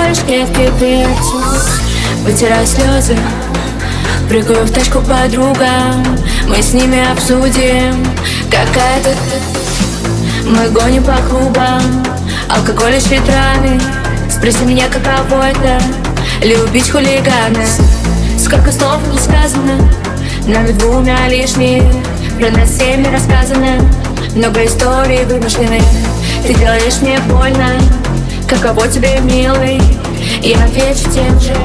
кружке в пипецу, вытираю слезы, прыгаю в тачку к подругам. Мы с ними обсудим, какая ты. Мы гоним по клубам, алкоголь и с ветрами. Спроси меня, каково это любить хулигана. Сколько слов не сказано, нами двумя лишних. Про нас всеми рассказано, много историй вымышленных. Ты делаешь мне больно, каково тебе, милый? Я отвечу тем же.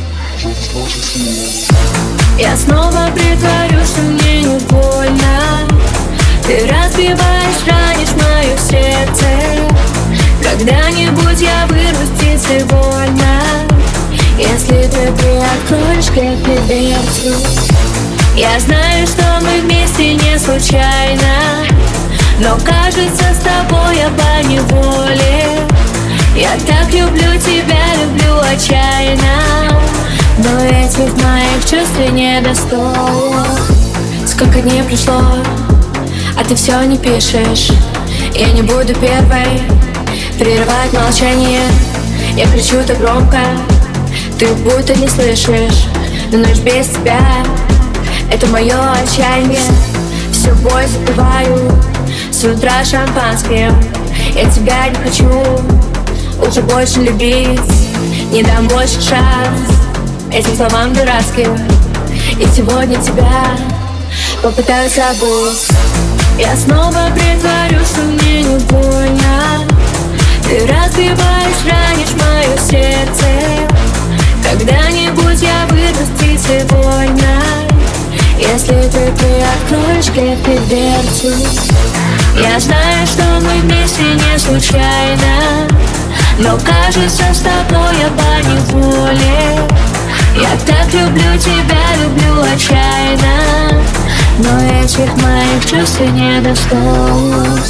Я снова притворюсь, что мне не больно. Ты разбиваешь, ранишь мое сердце. Когда-нибудь я вырвусь птицей больно, если ты приоткроешь крепкий дверцу. Я знаю, что мы вместе не случайно, но кажется, с тобой я поневоле. Я так люблю тебя, люблю отчаянно, но этих моих чувств я недостоин. Сколько дней прошло, а ты все не пишешь. Я не буду первой прерывать молчание. Я кричу так громко, ты будто не слышишь. Но ночь без тебя — это мое отчаяние. Всю боль забываю с утра шампанским. Я тебя не хочу уже больше любить, не дам больше шанс этим словам дурацким. И сегодня тебя попытаюсь забыть. Я снова притворюсь, что мне не больно. Ты разбиваешь, ранишь мое сердце. Когда-нибудь я вырвусь птицей больно, если ты приоткроешь крепкий дверцу. Я знаю, что мы вместе не случайно, но кажется, с тобой я поневоле. Я так люблю тебя, люблю отчаянно, но этих моих чувств я недостоин.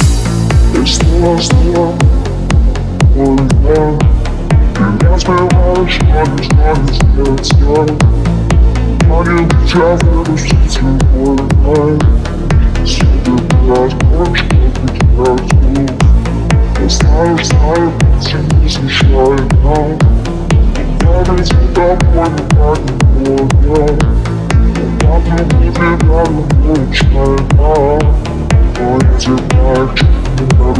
Ты не скрываешь, что не сделать. Я не тебя вырвусь птицей больно, если ты приоткроешь крепкий дверцу. Я знаю, ты не случайно. Я ведь тебя больно поневоле. Я люблю тебя, люблю отчаянно, но этих моих чувств я недостоин.